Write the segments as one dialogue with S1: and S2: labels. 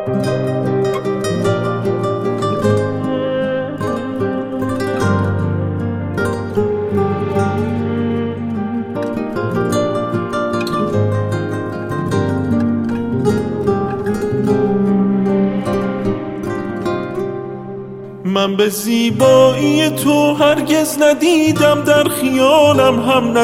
S1: من به زیبایی تو هرگز ندیدم، در خیالم هم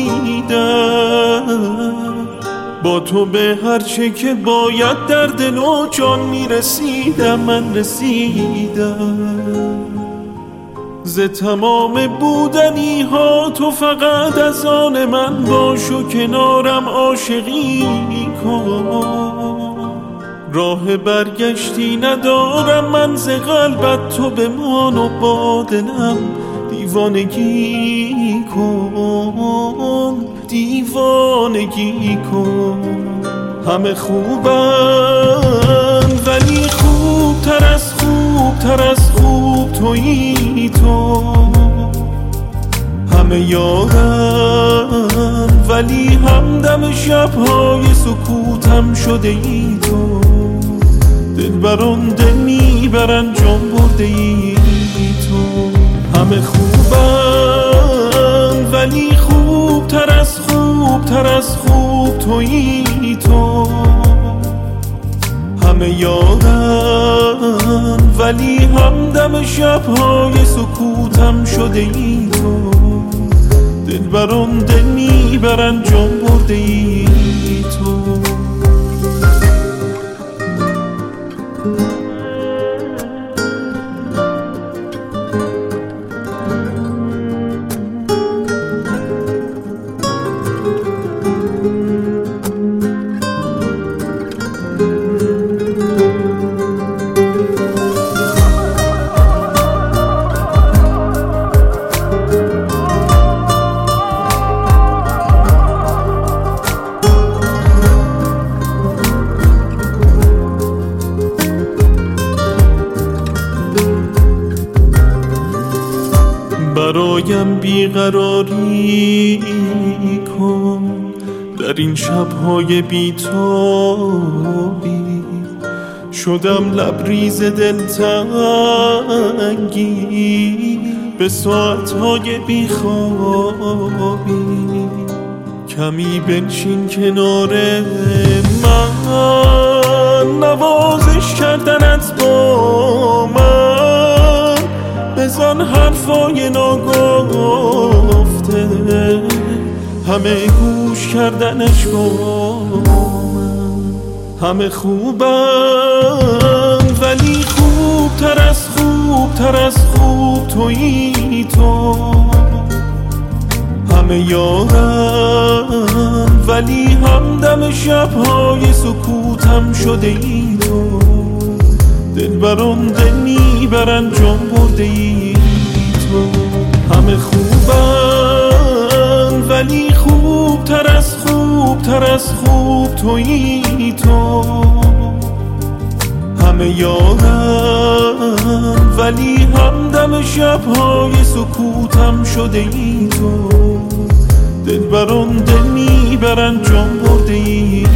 S1: ندیدم. با تو به هر چه که باید در دل و جان میرسیدم، من رسیدم. ز تمام بودنی ها تو فقط از آن من باش و کنارم عاشقی کن. راه برگشتی ندارم من ز قلبت، تو بمان و با دلم دیوانگی کن، دیوانگی کن. همه خوبن ولی خوبتر از خوبتر از خوب تویی تو. همه یارن ولی همدم شبهای سکوتم شده ای تو. دلبران دل میبرن جان برده ای تو. همه خوبن ولی خوبتر از خوبتر از خوب تویی تو. همه یارن ولی همدم شبهای سکوتم شده ای تو. دلبران دل میبرن جان برده ای تو. برایم بیقراری کن در این شبهای بیتابی. شدم لبریز دلتنگی به ساعتهای بیخوابی. کمی بنشین کنار من، نوازش کردنت با من. بزن حرفای ناگفته، همه گوش کردنش با من. همه خوبن ولی خوبتر از خوبتر از خوب تویی تو. همه یارن ولی همدم شبهای سکوتم شده ای تو. دلبران دل میبرن جان برده ای تو. همه خوبن ولی خوبتر از خوبتر از خوب تویی تو. همه یارن ولی همدم شبهای سکوتم شده ای تو. دلبران دل میبرن جان برده ای